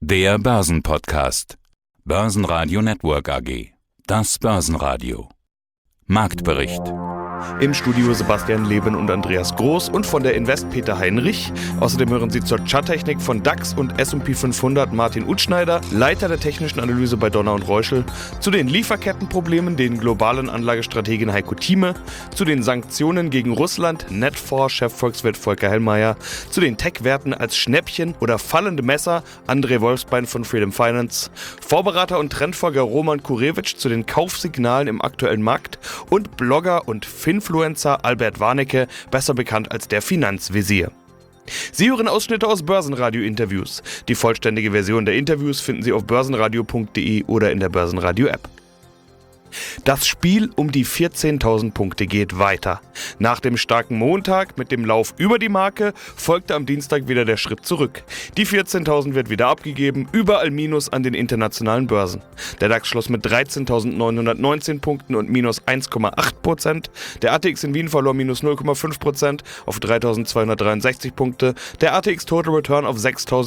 Der Börsenpodcast. Börsenradio Network AG. Das Börsenradio. Marktbericht. Im Studio Sebastian Leben und Andreas Groß und von der Invest Peter Heinrich. Außerdem hören Sie zur Charttechnik von DAX und S&P 500 Martin Utschneider, Leiter der technischen Analyse bei Donner und Reuschel, zu den Lieferkettenproblemen den globalen Anlagestrategen Heiko Thieme, zu den Sanktionen gegen Russland Netfor-Chefvolkswirt Volker Hellmeier, zu den Tech-Werten als Schnäppchen oder fallende Messer André Wolfsbein von Freedom Finance, Vorberater und Trendfolger Roman Kurewitsch zu den Kaufsignalen im aktuellen Markt und Blogger und Finfluencer Albert Warnecke, besser bekannt als der Finanzvisier. Sie hören Ausschnitte aus Börsenradio-Interviews. Die vollständige Version der Interviews finden Sie auf börsenradio.de oder in der Börsenradio-App. Das Spiel um die 14.000 Punkte geht weiter. Nach dem starken Montag mit dem Lauf über die Marke folgte am Dienstag wieder der Schritt zurück. Die 14.000 wird wieder abgegeben, überall Minus an den internationalen Börsen. Der DAX schloss mit 13.919 Punkten und minus 1,8%. Der ATX in Wien verlor minus 0,5% auf 3.263 Punkte. Der ATX Total Return auf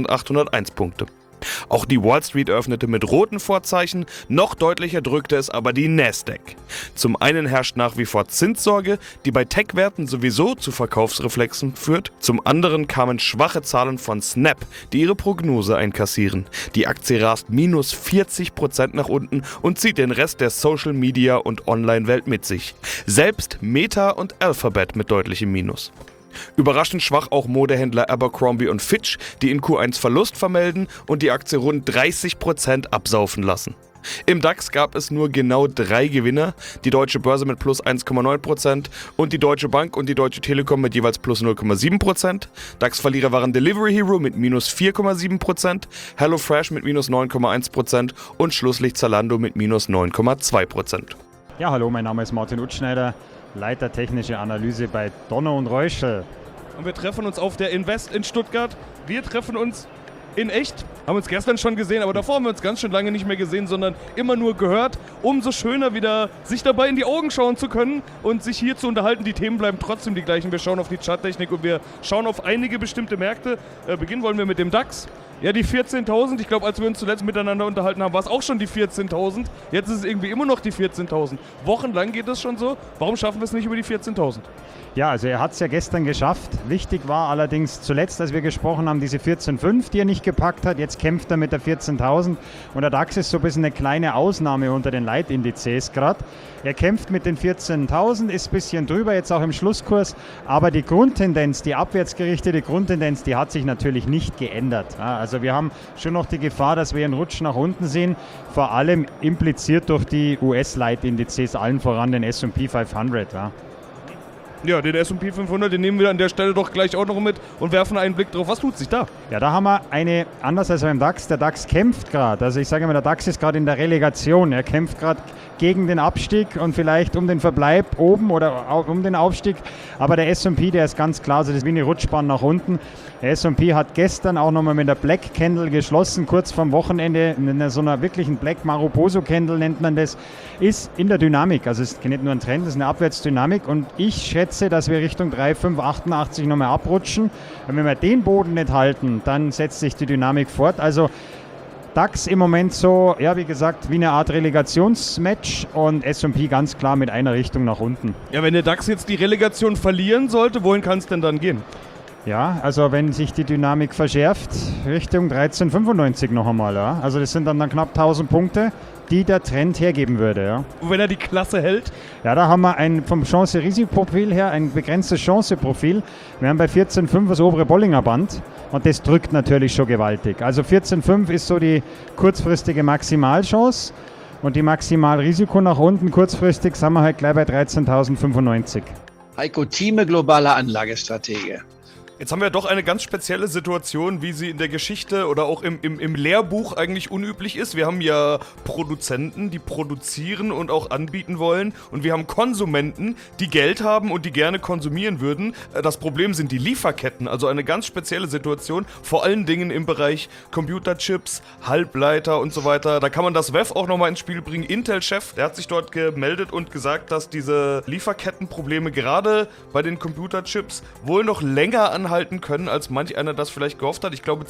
6.801 Punkte. Auch die Wall Street öffnete mit roten Vorzeichen, noch deutlicher drückte es aber die Nasdaq. Zum einen herrscht nach wie vor Zinssorge, die bei Tech-Werten sowieso zu Verkaufsreflexen führt, zum anderen kamen schwache Zahlen von Snap, die ihre Prognose einkassieren. Die Aktie rast minus 40% nach unten und zieht den Rest der Social Media und Online-Welt mit sich. Selbst Meta und Alphabet mit deutlichem Minus. Überraschend schwach auch Modehändler Abercrombie & Fitch, die in Q1 Verlust vermelden und die Aktie rund 30% absaufen lassen. Im DAX gab es nur genau 3 Gewinner, die Deutsche Börse mit plus 1,9% und die Deutsche Bank und die Deutsche Telekom mit jeweils plus 0,7%. DAX-Verlierer waren Delivery Hero mit minus 4,7%, HelloFresh mit minus 9,1% und Schlusslicht Zalando mit minus 9,2%. Ja, hallo, mein Name ist Martin Utschneider, Leiter technische Analyse bei Donner und Reuschel. Und wir treffen uns auf der Invest in Stuttgart. Wir treffen uns in echt. Haben uns gestern schon gesehen, aber davor haben wir uns ganz schön lange nicht mehr gesehen, sondern immer nur gehört. Umso schöner wieder sich dabei in die Augen schauen zu können und sich hier zu unterhalten. Die Themen bleiben trotzdem die gleichen. Wir schauen auf die Charttechnik und wir schauen auf einige bestimmte Märkte. Beginnen wollen wir mit dem DAX. Ja, die 14.000, ich glaube, als wir uns zuletzt miteinander unterhalten haben, war es auch schon die 14.000. Jetzt ist es irgendwie immer noch die 14.000. Wochenlang geht das schon so. Warum schaffen wir es nicht über die 14.000? Ja, also er hat es ja gestern geschafft. Wichtig war allerdings zuletzt, als wir gesprochen haben, diese 14.5, die er nicht gepackt hat. Jetzt kämpft er mit der 14.000 und der DAX ist so ein bisschen eine kleine Ausnahme unter den Leitindizes gerade. Er kämpft mit den 14.000, ist ein bisschen drüber, jetzt auch im Schlusskurs, aber die Grundtendenz, die abwärtsgerichtete Grundtendenz, die hat sich natürlich nicht geändert. Ja, also wir haben schon noch die Gefahr, dass wir einen Rutsch nach unten sehen, vor allem impliziert durch die US-Leitindizes, allen voran den S&P 500. Ja. Ja, den S&P 500, den nehmen wir an der Stelle doch gleich auch noch mit und werfen einen Blick drauf. Was tut sich da? Ja, da haben wir anders als beim DAX, der DAX kämpft gerade. Also ich sage immer, der DAX ist gerade in der Relegation. Er kämpft gerade gegen den Abstieg und vielleicht um den Verbleib oben oder um den Aufstieg. Aber der S&P, der ist ganz klar, also das ist wie eine Rutschbahn nach unten. Der S&P hat gestern auch nochmal mit der Black Candle geschlossen, kurz vorm Wochenende, in so einer wirklichen Black Maruboso Candle nennt man das, ist in der Dynamik. Also es ist nicht nur ein Trend, es ist eine Abwärtsdynamik und ich schätze, dass wir Richtung 3,588 nochmal abrutschen. Und wenn wir den Boden nicht halten, dann setzt sich die Dynamik fort. Also DAX im Moment so, ja wie gesagt, wie eine Art Relegationsmatch und S&P ganz klar mit einer Richtung nach unten. Ja, wenn der DAX jetzt die Relegation verlieren sollte, wohin kann es denn dann gehen? Ja, also wenn sich die Dynamik verschärft, Richtung 1395 noch einmal. Ja. Also das sind dann knapp 1000 Punkte, die der Trend hergeben würde. Ja. Und wenn er die Klasse hält? Ja, da haben wir vom Chance-Risikoprofil her ein begrenztes Chanceprofil. Wir haben bei 14,5 das obere Bollinger Band und das drückt natürlich schon gewaltig. Also 14,5 ist so die kurzfristige Maximalchance und die Maximalrisiko nach unten kurzfristig sind wir halt gleich bei 13.095. Heiko Thieme, globaler Anlagestratege. Jetzt haben wir doch eine ganz spezielle Situation, wie sie in der Geschichte oder auch im Lehrbuch eigentlich unüblich ist. Wir haben ja Produzenten, die produzieren und auch anbieten wollen. Und wir haben Konsumenten, die Geld haben und die gerne konsumieren würden. Das Problem sind die Lieferketten, also eine ganz spezielle Situation. Vor allen Dingen im Bereich Computerchips, Halbleiter und so weiter. Da kann man das WEF auch nochmal ins Spiel bringen. Intel-Chef, der hat sich dort gemeldet und gesagt, dass diese Lieferkettenprobleme gerade bei den Computerchips wohl noch länger anhalten anhalten können, als manch einer das vielleicht gehofft hat. Ich glaube,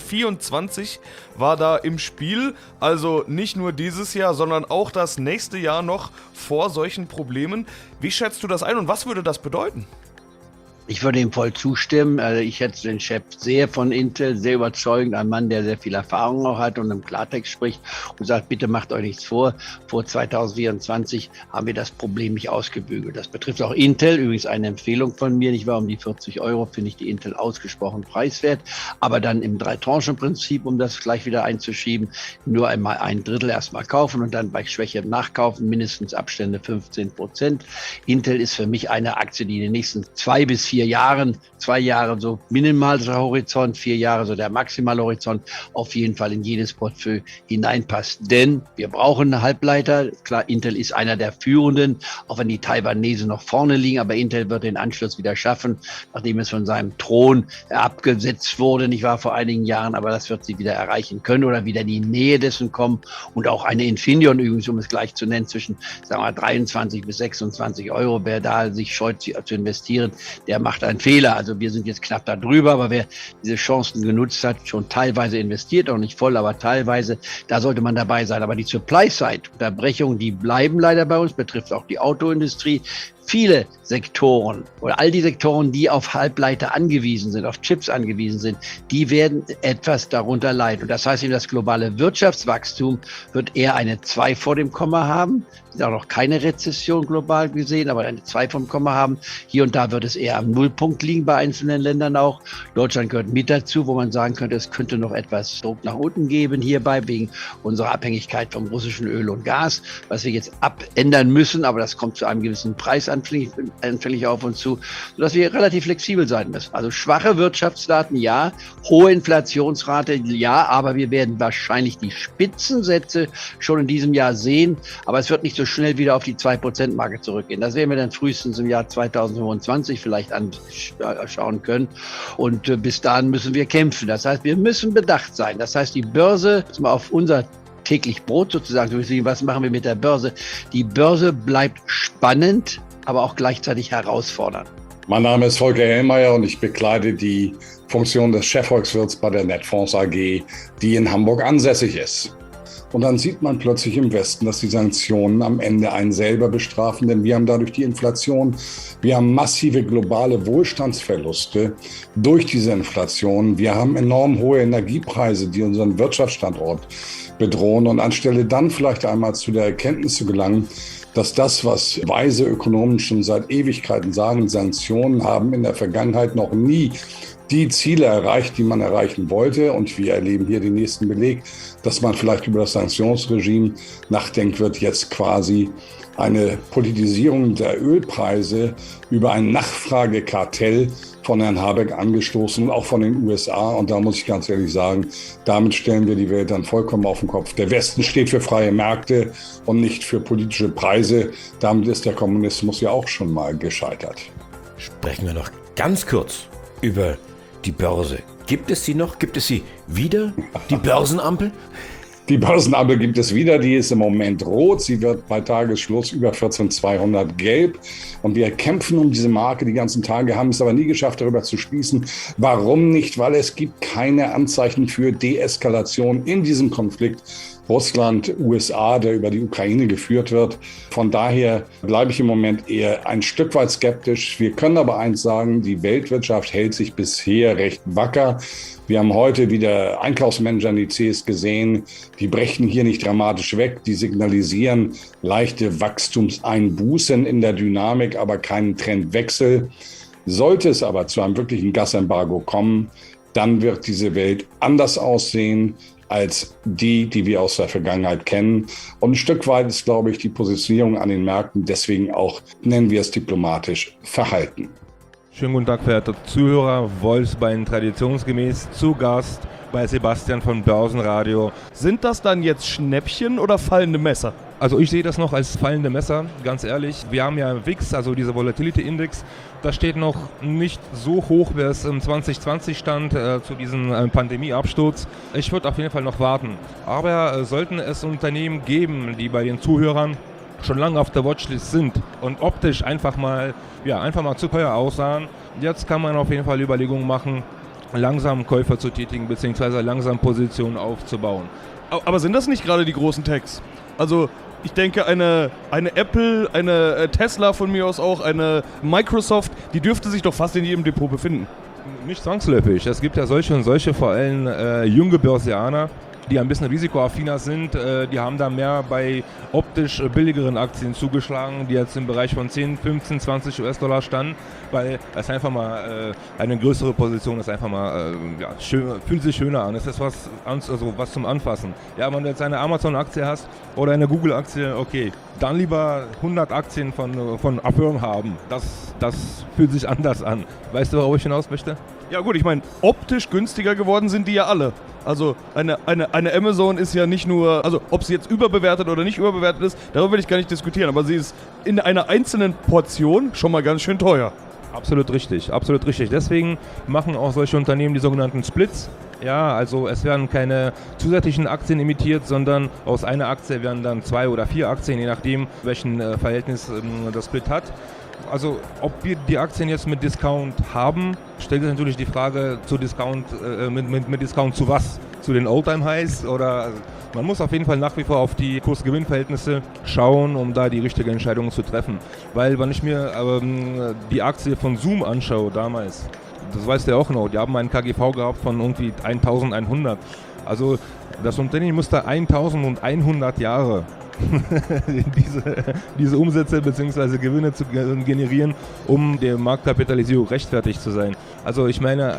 2024 war da im Spiel, also nicht nur dieses Jahr, sondern auch das nächste Jahr noch vor solchen Problemen. Wie schätzt du das ein und was würde das bedeuten? Ich würde ihm voll zustimmen. Also ich schätze den Chef sehr von Intel, sehr überzeugend. Ein Mann, der sehr viel Erfahrung auch hat und im Klartext spricht und sagt, bitte macht euch nichts vor. Vor 2024 haben wir das Problem nicht ausgebügelt. Das betrifft auch Intel. Übrigens eine Empfehlung von mir. Ich war um die 40 € finde ich die Intel ausgesprochen preiswert. Aber dann im 3-Tranchen-Prinzip, um das gleich wieder einzuschieben, nur einmal 1/3 erstmal kaufen und dann bei Schwäche nachkaufen. Mindestens Abstände 15%. Intel ist für mich eine Aktie, die in den nächsten 2 bis 4 Jahren, 2 Jahre so minimaler Horizont, 4 Jahre so der maximale Horizont, auf jeden Fall in jedes Portfolio hineinpasst. Denn wir brauchen eine Halbleiter. Klar, Intel ist einer der führenden, auch wenn die Taiwanesen noch vorne liegen, aber Intel wird den Anschluss wieder schaffen, nachdem es von seinem Thron abgesetzt wurde, nicht wahr, vor einigen Jahren, aber das wird sie wieder erreichen können oder wieder in die Nähe dessen kommen. Und auch eine Infineon übrigens, um es gleich zu nennen, zwischen, sagen wir, 23 bis 26 €, wer da sich scheut zu investieren, der macht einen Fehler. Also wir sind jetzt knapp da drüber, aber wer diese Chancen genutzt hat, schon teilweise investiert, auch nicht voll, aber teilweise, da sollte man dabei sein. Aber die Supply-Side-Unterbrechungen, die bleiben leider bei uns, betrifft auch die Autoindustrie. Viele Sektoren oder all die Sektoren, die auf Halbleiter angewiesen sind, auf Chips angewiesen sind, die werden etwas darunter leiden. Und das heißt eben, das globale Wirtschaftswachstum wird eher eine 2 vor dem Komma haben. Es ist auch noch keine Rezession global gesehen, aber eine 2 vom Komma haben. Hier und da wird es eher am Nullpunkt liegen bei einzelnen Ländern auch. Deutschland gehört mit dazu, wo man sagen könnte, es könnte noch etwas Druck nach unten geben hierbei, wegen unserer Abhängigkeit vom russischen Öl und Gas, was wir jetzt abändern müssen, aber das kommt zu einem gewissen Preis anfällig auf uns zu, sodass wir relativ flexibel sein müssen. Also schwache Wirtschaftsdaten, ja, hohe Inflationsrate, ja, aber wir werden wahrscheinlich die Spitzensätze schon in diesem Jahr sehen, aber es wird nicht so schnell wieder auf die 2%-Marke zurückgehen. Das werden wir dann frühestens im Jahr 2025 vielleicht anschauen können und bis dahin müssen wir kämpfen. Das heißt, wir müssen bedacht sein. Das heißt, die Börse, jetzt mal auf unser täglich Brot sozusagen, was machen wir mit der Börse? Die Börse bleibt spannend, aber auch gleichzeitig herausfordernd. Mein Name ist Volker Hellmeier und ich bekleide die Funktion des Chefvolkswirts bei der Netfonds AG, die in Hamburg ansässig ist. Und dann sieht man plötzlich im Westen, dass die Sanktionen am Ende einen selber bestrafen, denn wir haben dadurch die Inflation, wir haben massive globale Wohlstandsverluste durch diese Inflation, wir haben enorm hohe Energiepreise, die unseren Wirtschaftsstandort bedrohen und anstelle dann vielleicht einmal zu der Erkenntnis zu gelangen, dass das, was weise Ökonomen schon seit Ewigkeiten sagen, Sanktionen haben in der Vergangenheit noch nie die Ziele erreicht, die man erreichen wollte. Und wir erleben hier den nächsten Beleg, dass man vielleicht über das Sanktionsregime nachdenkt, wird jetzt quasi eine Politisierung der Ölpreise über ein Nachfragekartell von Herrn Habeck angestoßen und auch von den USA. Und da muss ich ganz ehrlich sagen, damit stellen wir die Welt dann vollkommen auf den Kopf. Der Westen steht für freie Märkte und nicht für politische Preise. Damit ist der Kommunismus ja auch schon mal gescheitert. Sprechen wir noch ganz kurz über die Börse. Gibt es sie noch? Gibt es sie wieder? Die Börsenampel? Die Börsenampel gibt es wieder, die ist im Moment rot. Sie wird bei Tagesschluss über 14.200 gelb. Und wir kämpfen um diese Marke die ganzen Tage, haben es aber nie geschafft, darüber zu schließen. Warum nicht? Weil es gibt keine Anzeichen für Deeskalation in diesem Konflikt. Russland, USA, der über die Ukraine geführt wird. Von daher bleibe ich im Moment eher ein Stück weit skeptisch. Wir können aber eins sagen, die Weltwirtschaft hält sich bisher recht wacker. Wir haben heute wieder Einkaufsmanager-Indizes gesehen, die brechen hier nicht dramatisch weg, die signalisieren leichte Wachstumseinbußen in der Dynamik, aber keinen Trendwechsel. Sollte es aber zu einem wirklichen Gasembargo kommen, dann wird diese Welt anders aussehen als die wir aus der Vergangenheit kennen. Und ein Stück weit ist, glaube ich, die Positionierung an den Märkten deswegen auch, nennen wir es diplomatisch, verhalten. Schönen guten Tag, verehrte Zuhörer. Wolfsbein traditionsgemäß zu Gast bei Sebastian von Börsenradio. Sind das dann jetzt Schnäppchen oder fallende Messer? Also ich sehe das noch als fallende Messer, ganz ehrlich. Wir haben ja VIX, also dieser Volatility Index, das steht noch nicht so hoch, wie es im 2020 stand, zu diesem Pandemieabsturz. Ich würde auf jeden Fall noch warten. Aber sollten es Unternehmen geben, die bei den Zuhörern schon lange auf der Watchlist sind und optisch einfach mal zu teuer aussahen. Jetzt kann man auf jeden Fall Überlegungen machen, langsam Käufer zu tätigen, beziehungsweise langsam Positionen aufzubauen. Aber sind das nicht gerade die großen Techs? Also ich denke, eine Apple, eine Tesla von mir aus auch, eine Microsoft, die dürfte sich doch fast in jedem Depot befinden. Nicht zwangsläufig. Es gibt ja solche und solche, vor allem junge Börsianer, die ein bisschen risikoaffiner sind, die haben da mehr bei optisch billigeren Aktien zugeschlagen, die jetzt im Bereich von 10, 15, 20 US-Dollar standen, weil es einfach mal eine größere Position ist, einfach mal fühlt sich schöner an. Es ist was zum Anfassen. Ja, wenn du jetzt eine Amazon-Aktie hast oder eine Google-Aktie, okay, dann lieber 100 Aktien von Affirm haben. Das fühlt sich anders an. Weißt du, worauf ich hinaus möchte? Ja gut, ich meine, optisch günstiger geworden sind die ja alle. Also eine Amazon ist ja nicht nur, also ob sie jetzt überbewertet oder nicht überbewertet ist, darüber will ich gar nicht diskutieren, aber sie ist in einer einzelnen Portion schon mal ganz schön teuer. Absolut richtig, absolut richtig. Deswegen machen auch solche Unternehmen die sogenannten Splits. Ja, also es werden keine zusätzlichen Aktien emittiert, sondern aus einer Aktie werden dann 2 oder 4 Aktien, je nachdem, welchen Verhältnis das Split hat. Also ob wir die Aktien jetzt mit Discount haben, stellt sich natürlich die Frage zu Discount, mit Discount zu was? Zu den All-Time-Highs? Oder man muss auf jeden Fall nach wie vor auf die Kurs-Gewinn-Verhältnisse schauen, um da die richtige Entscheidung zu treffen. Weil wenn ich mir die Aktie von Zoom anschaue damals, das weißt du ja auch noch, die haben einen KGV gehabt von irgendwie 1100. Also das Unternehmen musste 1100 Jahre diese Umsätze bzw. Gewinne zu generieren, um der Marktkapitalisierung rechtfertigt zu sein. Also ich meine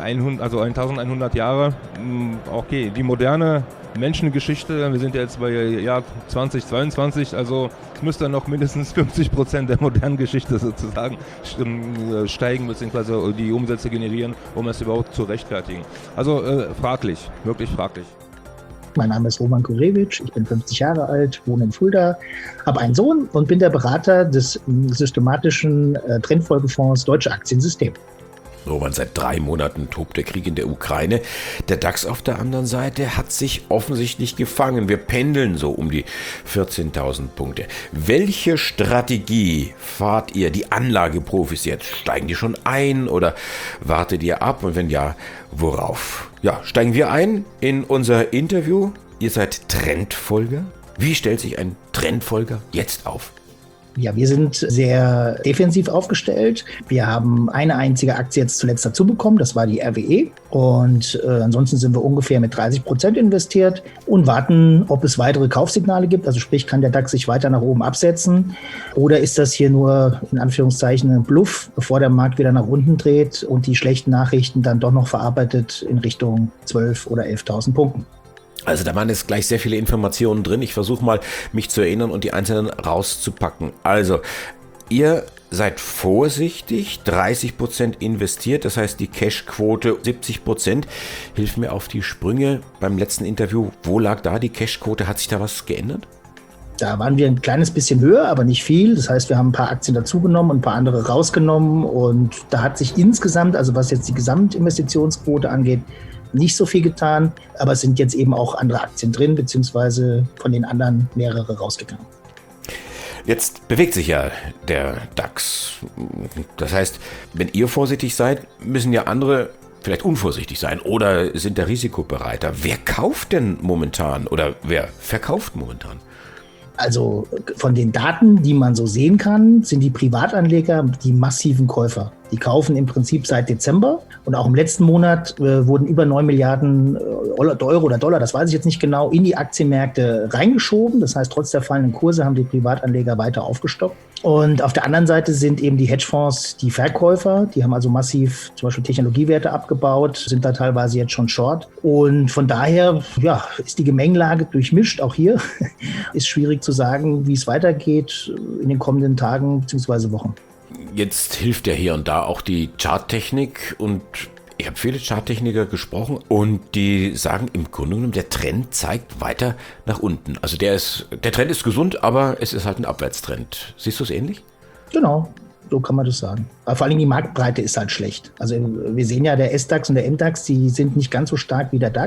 1100 Jahre, okay, die moderne Menschengeschichte, wir sind ja jetzt bei Jahr 2022, also es müsste noch mindestens 50% der modernen Geschichte sozusagen steigen bzw. die Umsätze generieren, um es überhaupt zu rechtfertigen. Also fraglich, wirklich fraglich. Mein Name ist Roman Kurewitsch, ich bin 50 Jahre alt, wohne in Fulda, habe einen Sohn und bin der Berater des systematischen Trendfolgefonds Deutsche Aktiensystem. Roman, seit 3 Monaten tobt der Krieg in der Ukraine. Der DAX auf der anderen Seite hat sich offensichtlich gefangen. Wir pendeln so um die 14.000 Punkte. Welche Strategie fahrt ihr, die Anlageprofis jetzt? Steigen die schon ein oder wartet ihr ab? Und wenn ja, worauf? Ja, steigen wir ein in unser Interview. Ihr seid Trendfolger. Wie stellt sich ein Trendfolger jetzt auf? Ja, wir sind sehr defensiv aufgestellt. Wir haben eine einzige Aktie jetzt zuletzt dazu bekommen, das war die RWE. Und ansonsten sind wir ungefähr mit 30% investiert und warten, ob es weitere Kaufsignale gibt. Also sprich, kann der DAX sich weiter nach oben absetzen? Oder ist das hier nur in Anführungszeichen ein Bluff, bevor der Markt wieder nach unten dreht und die schlechten Nachrichten dann doch noch verarbeitet in Richtung 12.000 oder 11.000 Punkten? Also da waren jetzt gleich sehr viele Informationen drin. Ich versuche mal, mich zu erinnern und die einzelnen rauszupacken. Also, ihr seid vorsichtig, 30% investiert, das heißt die Cashquote 70%. Hilf mir auf die Sprünge beim letzten Interview. Wo lag da die Cashquote? Hat sich da was geändert? Da waren wir ein kleines bisschen höher, aber nicht viel. Das heißt, wir haben ein paar Aktien dazugenommen und ein paar andere rausgenommen. Und da hat sich insgesamt, also was jetzt die Gesamtinvestitionsquote angeht, nicht so viel getan, aber es sind jetzt eben auch andere Aktien drin, beziehungsweise von den anderen mehrere rausgegangen. Jetzt bewegt sich ja der DAX. Das heißt, wenn ihr vorsichtig seid, müssen ja andere vielleicht unvorsichtig sein oder sind da risikobereiter. Wer kauft denn momentan oder wer verkauft momentan? Also von den Daten, die man so sehen kann, sind die Privatanleger die massiven Käufer. Die kaufen im Prinzip seit Dezember und auch im letzten Monat wurden über 9 Milliarden Euro oder Dollar, das weiß ich jetzt nicht genau, in die Aktienmärkte reingeschoben. Das heißt, trotz der fallenden Kurse haben die Privatanleger weiter aufgestockt. Und auf der anderen Seite sind eben die Hedgefonds die Verkäufer. Die haben also massiv zum Beispiel Technologiewerte abgebaut, sind da teilweise jetzt schon short. Und von daher ja, ist die Gemengelage durchmischt, auch hier. Ist schwierig zu sagen, wie es weitergeht in den kommenden Tagen bzw. Wochen. Jetzt hilft ja hier und da auch die Charttechnik und ich habe viele Charttechniker gesprochen und die sagen im Grunde genommen, der Trend zeigt weiter nach unten. Also der Trend ist gesund, aber es ist halt ein Abwärtstrend. Siehst du es ähnlich? Genau, so kann man das sagen. Aber vor allem die Marktbreite ist halt schlecht. Also wir sehen ja, der SDAX und der MDAX, die sind nicht ganz so stark wie der DAX.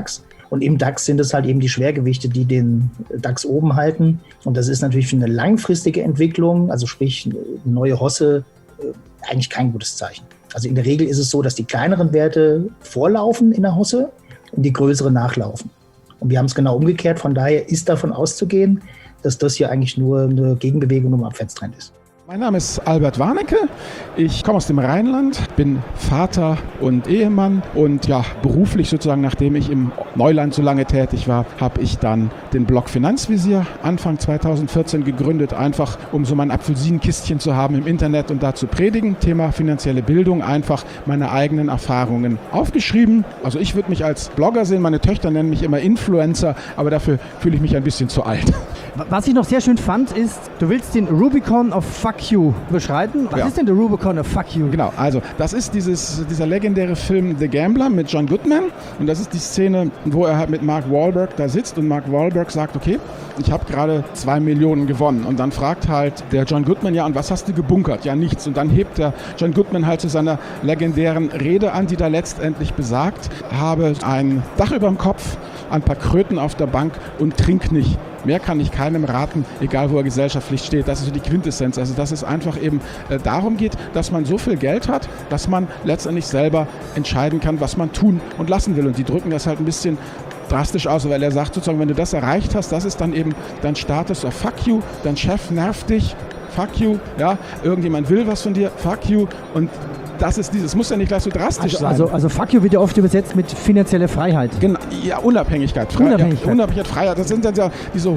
Und im DAX sind es halt eben die Schwergewichte, die den DAX oben halten. Und das ist natürlich für eine langfristige Entwicklung, also sprich eine neue Hosse, eigentlich kein gutes Zeichen. Also in der Regel ist es so, dass die kleineren Werte vorlaufen in der Hosse und die größeren nachlaufen. Und wir haben es genau umgekehrt. Von daher ist davon auszugehen, dass das hier eigentlich nur eine Gegenbewegung im Abwärtstrend ist. Mein Name ist Albert Warnecke, ich komme aus dem Rheinland, bin Vater und Ehemann und ja, beruflich sozusagen, nachdem ich im Neuland so lange tätig war, habe ich dann den Blog Finanzvisier Anfang 2014 gegründet, einfach um so mein Apfelsinenkistchen zu haben im Internet und da zu predigen. Thema finanzielle Bildung, einfach meine eigenen Erfahrungen aufgeschrieben. Also ich würde mich als Blogger sehen, meine Töchter nennen mich immer Influencer, aber dafür fühle ich mich ein bisschen zu alt. Was ich noch sehr schön fand, ist, du willst den Rubicon of Fuck You beschreiten. Was ist denn der Rubicon of Fuck You? Genau, also das ist dieser legendäre Film The Gambler mit John Goodman und das ist die Szene, wo er halt mit Mark Wahlberg da sitzt und Mark Wahlberg sagt, okay, ich habe gerade 2 Millionen gewonnen und dann fragt halt der John Goodman, ja und was hast du gebunkert? Ja nichts und dann hebt der John Goodman halt zu seiner legendären Rede an, die da letztendlich besagt, habe ein Dach über dem Kopf, ein paar Kröten auf der Bank und trink nicht. Mehr kann ich keinem raten, egal wo er gesellschaftlich steht. Das ist so die Quintessenz. Also dass es einfach eben darum geht, dass man so viel Geld hat, dass man letztendlich selber entscheiden kann, was man tun und lassen will. Und die drücken das halt ein bisschen drastisch aus, weil er sagt sozusagen, wenn du das erreicht hast, das ist dann eben dein Status of Fuck You, dein Chef nervt dich, Fuck You, ja, irgendjemand will was von dir, Fuck You und das ist dieses, muss ja nicht gleich so drastisch sein. Also Fuck You wird ja oft übersetzt mit finanzielle Freiheit. Genau, ja, Unabhängigkeit. Unabhängigkeit, Freiheit, das sind dann ja diese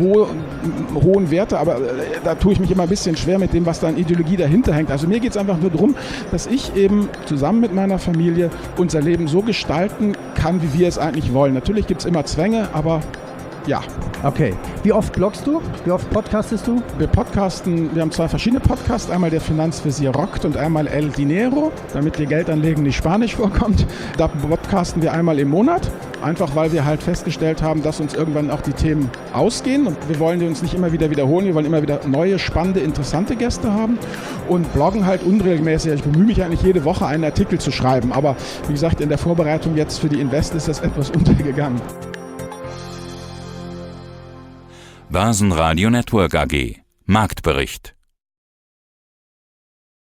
hohen Werte, aber da tue ich mich immer ein bisschen schwer mit dem, was da an Ideologie dahinter hängt. Also mir geht es einfach nur darum, dass ich eben zusammen mit meiner Familie unser Leben so gestalten kann, wie wir es eigentlich wollen. Natürlich gibt es immer Zwänge, aber ja. Okay. Wie oft bloggst du? Wie oft podcastest du? Wir haben 2 verschiedene Podcasts. Einmal der Finanzvisier rockt und einmal El Dinero, damit dir Geldanlegen nicht spanisch vorkommt. Da podcasten wir einmal im Monat. Einfach weil wir halt festgestellt haben, dass uns irgendwann auch die Themen ausgehen. Und wir wollen die uns nicht immer wieder wiederholen. Wir wollen immer wieder neue, spannende, interessante Gäste haben. Und bloggen halt unregelmäßig. Ich bemühe mich eigentlich jede Woche, einen Artikel zu schreiben. Aber wie gesagt, in der Vorbereitung jetzt für die Invest ist das etwas untergegangen. Börsenradio Network AG. Marktbericht.